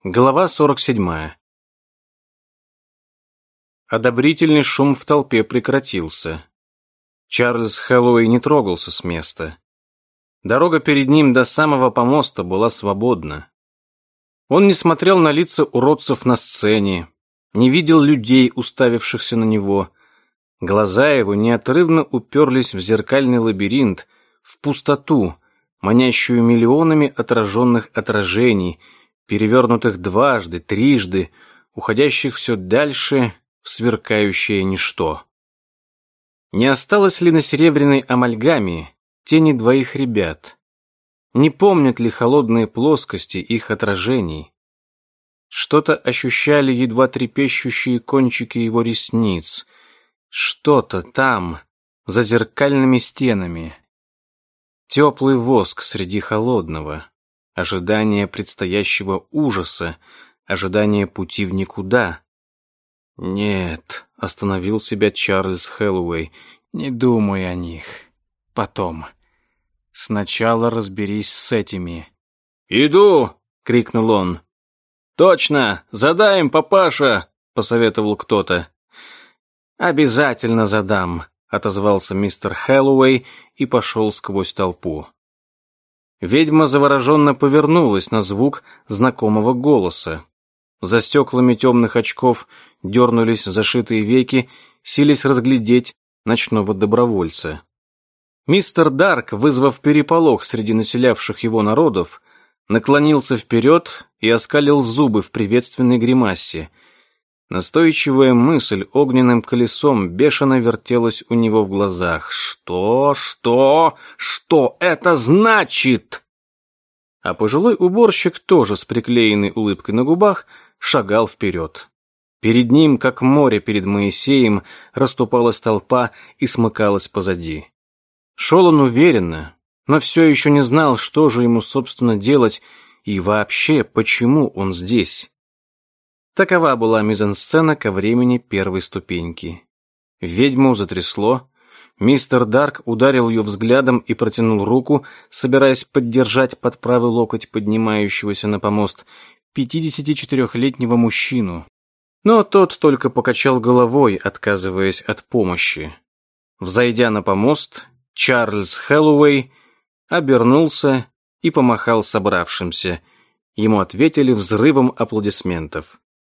Глава 47. Одобрительный шум в толпе прекратился. Чарльз Хэллоуэй не трогался с места. Дорога перед ним до самого помоста была свободна. Он не смотрел на лица уродцев на сцене, не видел людей, уставившихся на него. Глаза его неотрывно уперлись в зеркальный лабиринт, в пустоту, манящую миллионами отраженных отражений, перевернутых дважды, трижды, уходящих все дальше в сверкающее ничто. Не осталось ли на серебряной амальгаме тени двоих ребят? Не помнят ли холодные плоскости их отражений? Что-то ощущали едва трепещущие кончики его ресниц. Что-то там, за зеркальными стенами. Теплый воск среди холодного. Ожидание предстоящего ужаса, ожидание пути в никуда. «Нет», — остановил себя Чарльз Хэллоуэй, — «не думай о них. Потом. Сначала разберись с этими». «Иду!» — крикнул он. «Точно! Задай им, папаша!» — посоветовал кто-то. «Обязательно задам», — отозвался мистер Хэллоуэй и пошел сквозь толпу. Ведьма завороженно повернулась на звук знакомого голоса. За стеклами темных очков дернулись зашитые веки, сились разглядеть ночного добровольца. Мистер Дарк, вызвав переполох среди населявших его народов, наклонился вперед и оскалил зубы в приветственной гримасе. Настойчивая мысль огненным колесом бешено вертелась у него в глазах. Что это значит? А пожилой уборщик, тоже с приклеенной улыбкой на губах, шагал вперед. Перед ним, как море перед Моисеем, расступалась толпа и смыкалась позади. Шел он уверенно, но все еще не знал, что же ему, собственно, делать и вообще, почему он здесь. Такова была мизансцена ко времени первой ступеньки. Ведьму затрясло. Мистер Дарк ударил ее взглядом и протянул руку, собираясь поддержать под правый локоть поднимающегося на помост 54-летнего мужчину. Но тот только покачал головой, отказываясь от помощи. Взойдя на помост, Чарльз Хэллоуэй обернулся и помахал собравшимся. Ему ответили взрывом аплодисментов.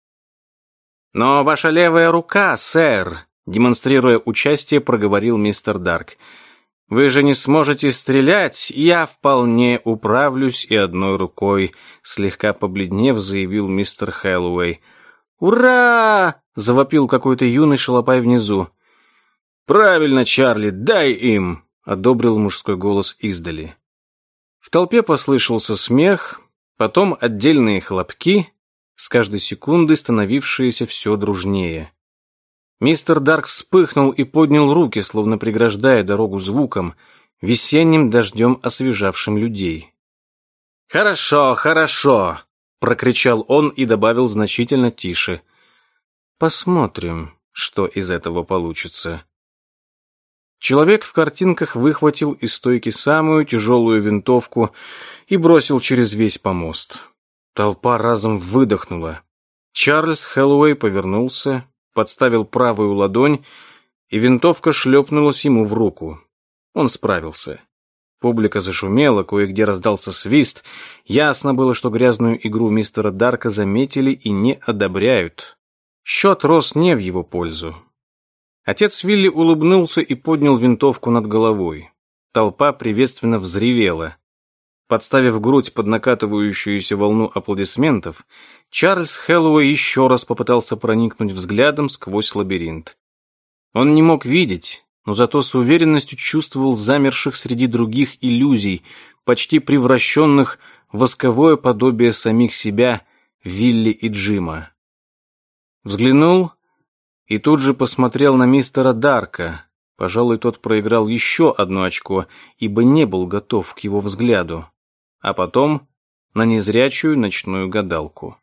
«Но ваша левая рука, сэр», демонстрируя участие, проговорил мистер Дарк. «Вы же не сможете стрелять, я вполне управлюсь и одной рукой», слегка побледнев, заявил мистер Хэллоуэй. «Ура!» — завопил какой-то юный шалопай внизу. «Правильно, Чарли, дай им!» — одобрил мужской голос издали. В толпе послышался смех, потом отдельные хлопки, с каждой секундой становившиеся все дружнее. Мистер Дарк вспыхнул и поднял руки, словно преграждая дорогу звуком, весенним дождем освежавшим людей. «Хорошо, хорошо!» — прокричал он и добавил значительно тише. «Посмотрим, что из этого получится». Человек в картинках выхватил из стойки самую тяжелую винтовку и бросил через весь помост. Толпа разом выдохнула. Чарльз Хэллоуэй повернулся, подставил правую ладонь, и винтовка шлепнулась ему в руку. Он справился. Публика зашумела, кое-где раздался свист. Ясно было, что грязную игру мистера Дарка заметили и не одобряют. Счет рос не в его пользу. Отец Вилли улыбнулся и поднял винтовку над головой. Толпа приветственно взревела. Подставив грудь под накатывающуюся волну аплодисментов, Чарльз Хэллоуэй еще раз попытался проникнуть взглядом сквозь лабиринт. Он не мог видеть, но зато с уверенностью чувствовал замерших среди других иллюзий, почти превращенных в восковое подобие самих себя, Вилли и Джима. Взглянул и тут же посмотрел на мистера Дарка. Пожалуй, тот проиграл еще одно очко, ибо не был готов к его взгляду. А потом на незрячую ночную гадалку.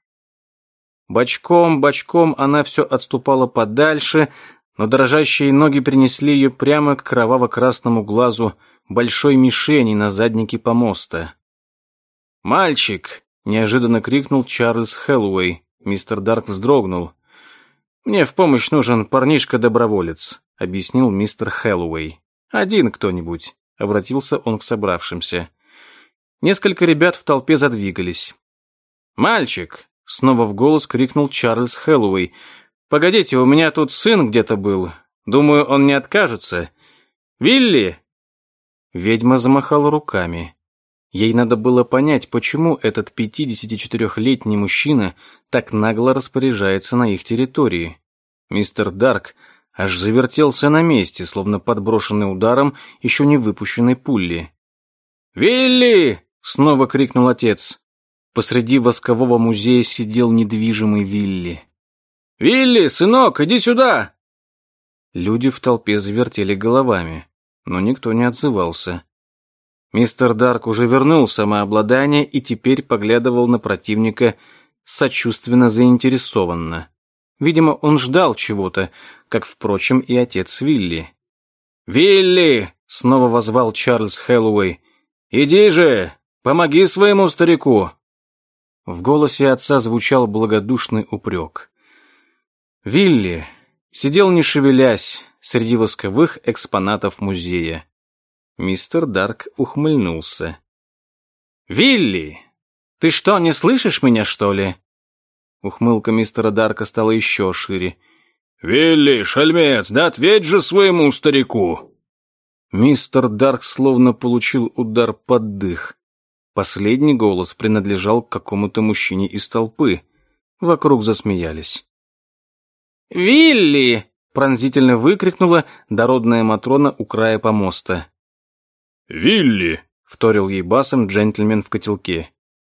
Бочком она все отступала подальше, но дрожащие ноги принесли ее прямо к кроваво-красному глазу большой мишени на заднике помоста. «Мальчик!» неожиданно крикнул Чарльз Хэллоуэй. Мистер Дарк вздрогнул. «Мне в помощь нужен парнишка-доброволец», — объяснил мистер Хэллоуэй. «Один кто-нибудь», — обратился он к собравшимся. Несколько ребят в толпе задвигались. «Мальчик!» — снова в голос крикнул Чарльз Хэллоуэй. «Погодите, у меня тут сын где-то был. Думаю, он не откажется. Вилли!» Ведьма замахала руками. Ей надо было понять, почему этот 54-летний мужчина так нагло распоряжается на их территории. Мистер Дарк аж завертелся на месте, словно подброшенный ударом еще не выпущенной пули. «Вилли!» — снова крикнул отец. Посреди воскового музея сидел недвижимый Вилли. «Вилли, сынок, иди сюда!» Люди в толпе завертели головами, но никто не отзывался. Мистер Дарк уже вернул самообладание и теперь поглядывал на противника сочувственно заинтересованно. Видимо, он ждал чего-то, как, впрочем, и отец Вилли. «Вилли!» — снова воззвал Чарльз Хэллоуэй. «Иди же! Помоги своему старику!» В голосе отца звучал благодушный упрек. Вилли сидел не шевелясь среди восковых экспонатов музея. Мистер Дарк ухмыльнулся. «Вилли, ты что, не слышишь меня, что ли?» Ухмылка мистера Дарка стала еще шире. «Вилли, шальмец, да ответь же своему старику!» Мистер Дарк словно получил удар под дых. Последний голос принадлежал к какому-то мужчине из толпы. Вокруг засмеялись. «Вилли!» — пронзительно выкрикнула дородная Матрона у края помоста. «Вилли!» — вторил ей басом джентльмен в котелке.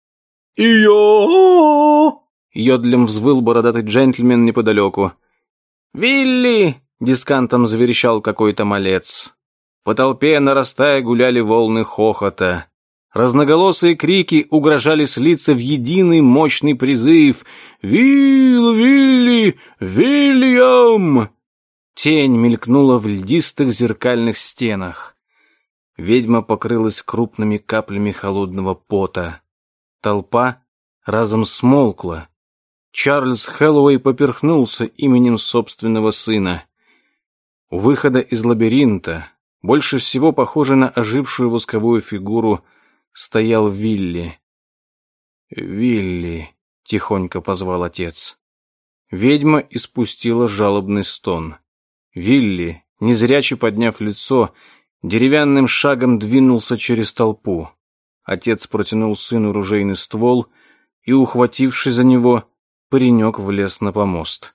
«И-я!» — йодлем взвыл бородатый джентльмен неподалеку. «Вилли!» — дискантом заверещал какой-то малец. По толпе, нарастая, гуляли волны хохота. Разноголосые крики угрожали слиться в единый мощный призыв. «Вилли! Вильям!» Тень мелькнула в льдистых зеркальных стенах. Ведьма покрылась крупными каплями холодного пота. Толпа разом смолкла. Чарльз Хэллоуэй поперхнулся именем собственного сына. У выхода из лабиринта, больше всего похожий на ожившую восковую фигуру, стоял Вилли. «Вилли», — тихонько позвал отец. Ведьма испустила жалобный стон. Вилли, незряче подняв лицо, деревянным шагом двинулся через толпу. Отец протянул сыну ружейный ствол и, ухватившись за него, паренек влез на помост.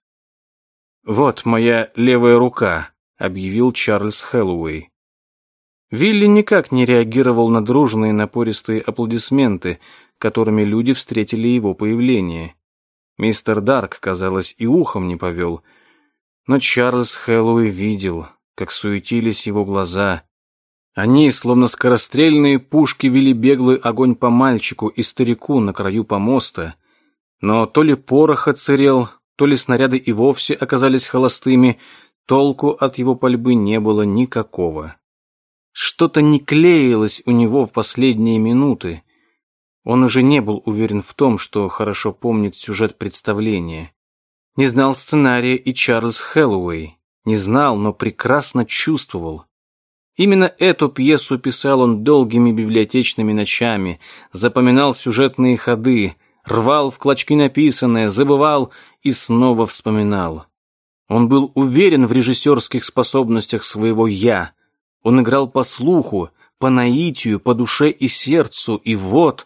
«Вот моя левая рука», — объявил Чарльз Хэллоуэй. Вилли никак не реагировал на дружные напористые аплодисменты, которыми люди встретили его появление. Мистер Дарк, казалось, и ухом не повел. Но Чарльз Хэллоуэй видел, как суетились его глаза. Они, словно скорострельные пушки, вели беглый огонь по мальчику и старику на краю помоста. Но то ли порох отсырел, то ли снаряды и вовсе оказались холостыми, толку от его пальбы не было никакого. Что-то не клеилось у него в последние минуты. Он уже не был уверен в том, что хорошо помнит сюжет представления. Не знал сценария и Чарльз Хэллоуэй. Не знал, но прекрасно чувствовал. Именно эту пьесу писал он долгими библиотечными ночами, запоминал сюжетные ходы, рвал в клочки написанное, забывал и снова вспоминал. Он был уверен в режиссерских способностях своего «я». Он играл по слуху, по наитию, по душе и сердцу, и вот...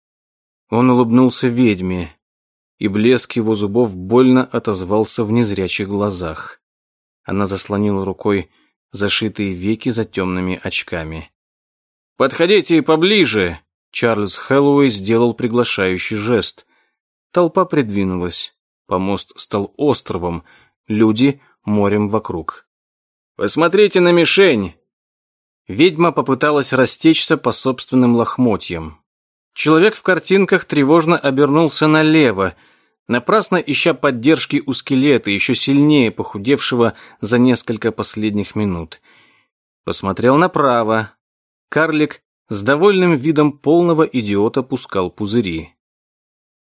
Он улыбнулся ведьме, и блеск его зубов больно отозвался в незрячих глазах. Она заслонила рукой зашитые веки за темными очками. «Подходите поближе!» Чарльз Хэллоуэй сделал приглашающий жест. Толпа придвинулась. Помост стал островом, люди морем вокруг. «Посмотрите на мишень!» Ведьма попыталась растечься по собственным лохмотьям. Человек в картинках тревожно обернулся налево, напрасно ища поддержки у скелета, еще сильнее похудевшего за несколько последних минут. Посмотрел направо. Карлик с довольным видом полного идиота пускал пузыри.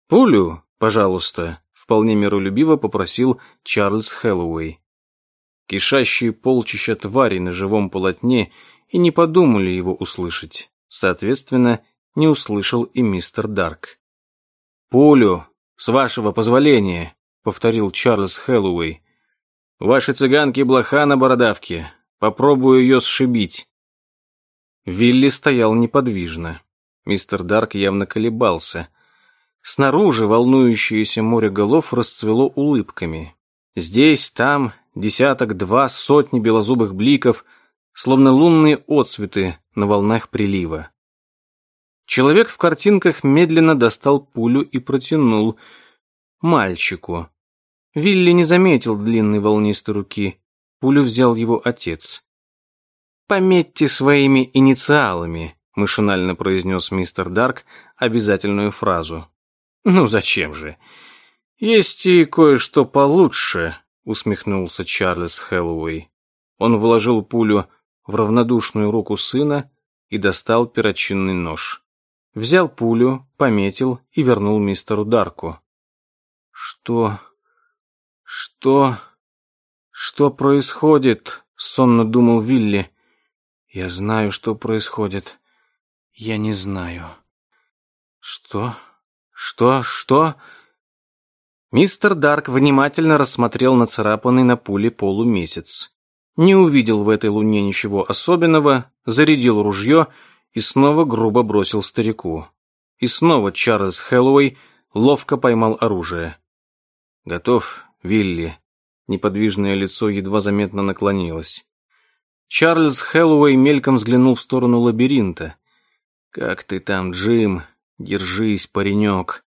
«Пулю, пожалуйста», — вполне миролюбиво попросил Чарльз Хэллоуэй. Кишащие полчища тварей на живом полотне и не подумали его услышать. Соответственно, не услышал и мистер Дарк. «Пулю, с вашего позволения», — повторил Чарльз Хэллоуэй. «Ваши цыганки блоха на бородавке. Попробую ее сшибить». Вилли стоял неподвижно. Мистер Дарк явно колебался. Снаружи волнующееся море голов расцвело улыбками. Здесь, там, десяток-два, сотни белозубых бликов, словно лунные отсветы на волнах прилива. Человек в картинках медленно достал пулю и протянул мальчику. Вилли не заметил длинной волнистой руки. Пулю взял его отец. «Пометьте своими инициалами», — машинально произнес мистер Дарк обязательную фразу. «Ну зачем же? Есть и кое-что получше», — усмехнулся Чарльз Хэллоуэй. Он вложил пулю в равнодушную руку сына и достал перочинный нож. Взял пулю, пометил и вернул мистеру Дарку. «Что происходит?» — сонно думал Вилли. «Я знаю, что происходит. Я не знаю». «Что? Что?» Мистер Дарк внимательно рассмотрел нацарапанный на пуле полумесяц. Не увидел в этой луне ничего особенного, зарядил ружье и снова грубо бросил старику. И снова Чарльз Хэллоуэй ловко поймал оружие. «Готов, Вилли?» Неподвижное лицо едва заметно наклонилось. Чарльз Хэллоуэй мельком взглянул в сторону лабиринта. «Как ты там, Джим? Держись, паренек».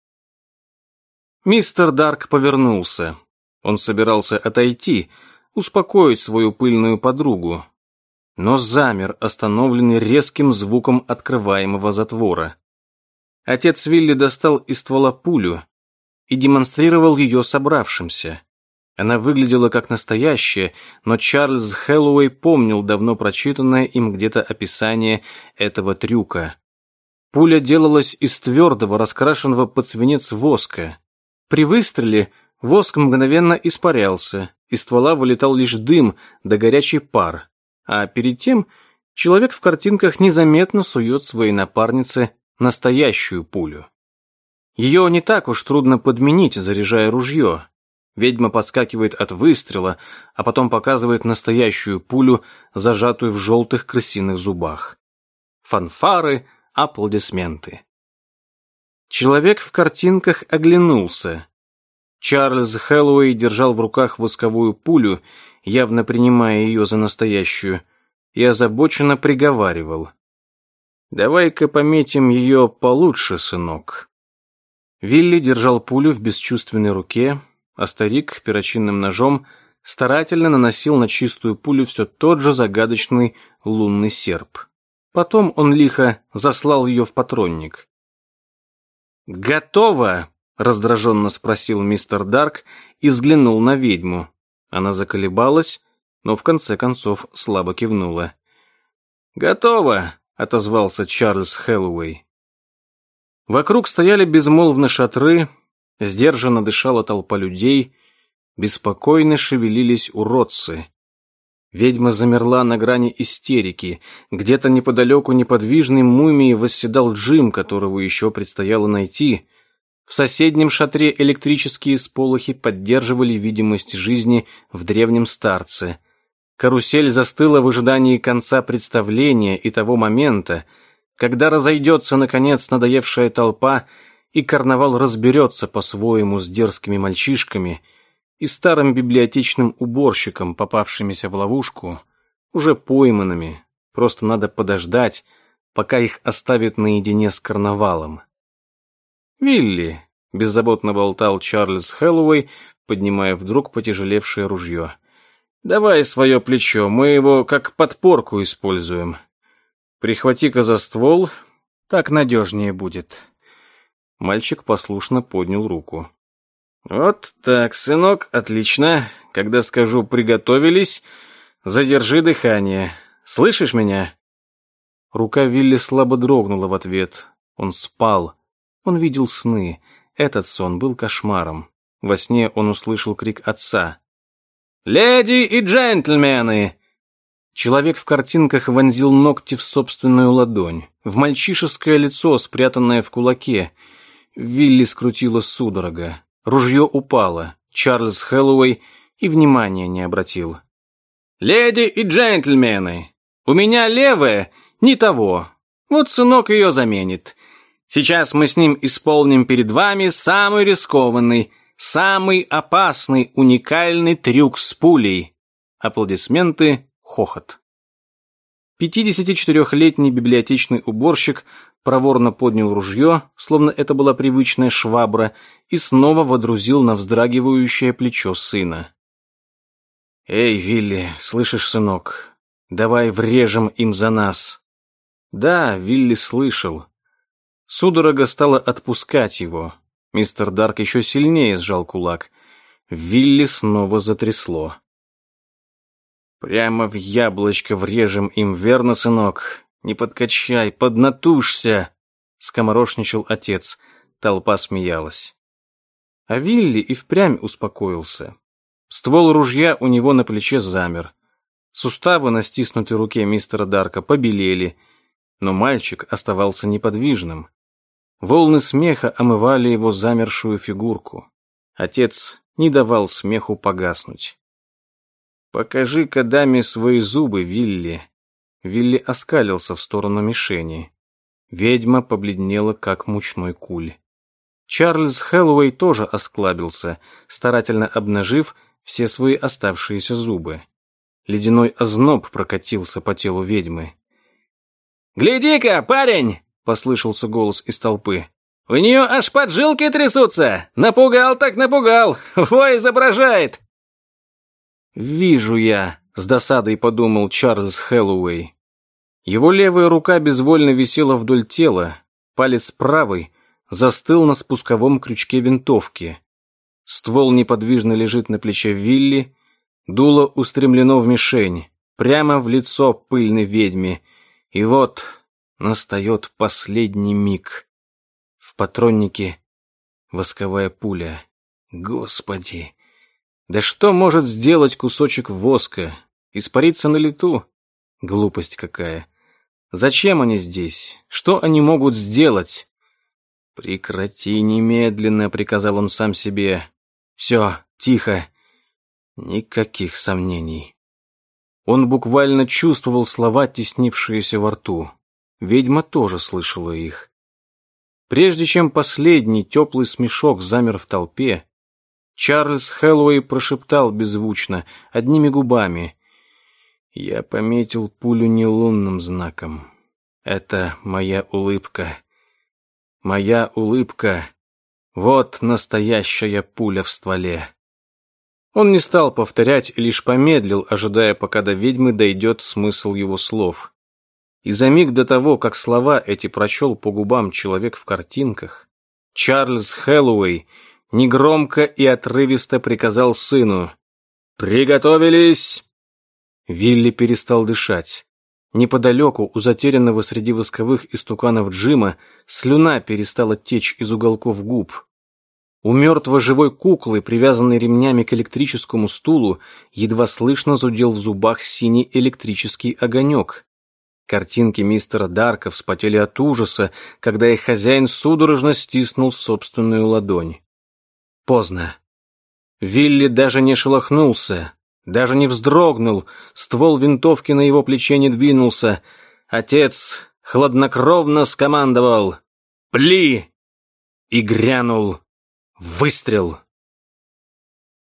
Мистер Дарк повернулся. Он собирался отойти, успокоить свою пыльную подругу, но замер, остановленный резким звуком открываемого затвора. Отец Вилли достал из ствола пулю и демонстрировал ее собравшимся. Она выглядела как настоящая, но Чарльз Хэллоуэй помнил давно прочитанное им где-то описание этого трюка. Пуля делалась из твердого, раскрашенного под свинец воска. При выстреле воск мгновенно испарялся, из ствола вылетал лишь дым да горячий пар, а перед тем человек в картинках незаметно сует своей напарнице настоящую пулю. Ее не так уж трудно подменить, заряжая ружье. Ведьма подскакивает от выстрела, а потом показывает настоящую пулю, зажатую в желтых крысиных зубах. Фанфары, аплодисменты. Человек в картинках оглянулся. Чарльз Хэллоуэй держал в руках восковую пулю, явно принимая ее за настоящую, и озабоченно приговаривал: «Давай-ка пометим ее получше, сынок». Вилли держал пулю в бесчувственной руке, а старик перочинным ножом старательно наносил на чистую пулю все тот же загадочный лунный серп. Потом он лихо заслал ее в патронник. «Готово?» — раздраженно спросил мистер Дарк и взглянул на ведьму. Она заколебалась, но в конце концов слабо кивнула. «Готово!» — отозвался Чарльз Хэллоуэй. Вокруг стояли безмолвно шатры, сдержанно дышала толпа людей, беспокойно шевелились уродцы. Ведьма замерла на грани истерики. Где-то неподалеку неподвижной мумией восседал Джим, которого еще предстояло найти. В соседнем шатре электрические сполохи поддерживали видимость жизни в древнем старце. Карусель застыла в ожидании конца представления и того момента, когда разойдется, наконец, надоевшая толпа, и карнавал разберется по-своему с дерзкими мальчишками и старым библиотечным уборщиком, попавшимися в ловушку, уже пойманными. Просто надо подождать, пока их оставят наедине с карнавалом. «Вилли», — беззаботно болтал Чарльз Хэллоуэй, поднимая вдруг потяжелевшее ружье, — «давай свое плечо, мы его как подпорку используем. Прихвати-ка за ствол, так надежнее будет». Мальчик послушно поднял руку. «Вот так, сынок, отлично. Когда скажу «приготовились», задержи дыхание. Слышишь меня?» Рука Вилли слабо дрогнула в ответ. Он спал. Он видел сны. этот сон был кошмаром. Во сне он услышал крик отца. «Леди и джентльмены!» Человек в картинках вонзил ногти в собственную ладонь, в мальчишеское лицо, спрятанное в кулаке. Вилли скрутила судорога. Ружье упало. Чарльз Хэллоуэй и внимания не обратил. «Леди и джентльмены, у меня левая не того. Вот сынок ее заменит. Сейчас мы с ним исполним перед вами самый рискованный, самый опасный, уникальный трюк с пулей». Аплодисменты, хохот. 54-летний библиотечный уборщик проворно поднял ружье, словно это была привычная швабра, и снова водрузил на вздрагивающее плечо сына. «Эй, Вилли, слышишь, сынок, давай врежем им за нас». Да, Вилли слышал. Судорога стала отпускать его. Мистер Дарк еще сильнее сжал кулак. Вилли снова затрясло. «Прямо в яблочко врежем им, верно, сынок? Не подкачай, поднатужься!» — скоморошничал отец. Толпа смеялась. А Вилли и впрямь успокоился. Ствол ружья у него на плече замер. Суставы на стиснутой руке мистера Дарка побелели, но мальчик оставался неподвижным. Волны смеха омывали его замершую фигурку. Отец не давал смеху погаснуть. «Покажи-ка даме свои зубы, Вилли». Вилли оскалился в сторону мишени. Ведьма побледнела, как мучной куль. Чарльз Хэллоуэй тоже осклабился, старательно обнажив все свои оставшиеся зубы. Ледяной озноб прокатился по телу ведьмы. «Гляди-ка, парень!» — послышался голос из толпы. «У нее аж поджилки трясутся! Напугал так напугал! Во, изображает!» «Вижу я», — с досадой подумал Чарльз Хэллоуэй. Его левая рука безвольно висела вдоль тела, палец правый застыл на спусковом крючке винтовки. Ствол неподвижно лежит на плече Вилли, дуло устремлено в мишень, прямо в лицо пыльной ведьме. И вот настает последний миг. В патроннике восковая пуля. Господи! Да что может сделать кусочек воска? Испариться на лету? Глупость какая. Зачем они здесь? Что они могут сделать? «Прекрати немедленно», — приказал он сам себе. «Все, тихо. Никаких сомнений». Он буквально чувствовал слова, теснившиеся во рту. Ведьма тоже слышала их. Прежде чем последний теплый смешок замер в толпе, Чарльз Хэллоуэй прошептал беззвучно, одними губами. «Я пометил пулю не лунным знаком. Это моя улыбка. Моя улыбка. Вот настоящая пуля в стволе». Он не стал повторять, лишь помедлил, ожидая, пока до ведьмы дойдет смысл его слов. И за миг до того, как слова эти прочел по губам человек в картинках, Чарльз Хэллоуэй негромко и отрывисто приказал сыну: «Приготовились!» Вилли перестал дышать. Неподалеку, у затерянного среди восковых истуканов Джима, слюна перестала течь из уголков губ. У мертво-живой куклы, привязанной ремнями к электрическому стулу, едва слышно зудел в зубах синий электрический огонек. Картинки мистера Дарка вспотели от ужаса, когда их хозяин судорожно стиснул собственную ладонь. Поздно. Вилли даже не шелохнулся, даже не вздрогнул, ствол винтовки на его плече не двинулся. Отец хладнокровно скомандовал: «Пли!» И грянул выстрел.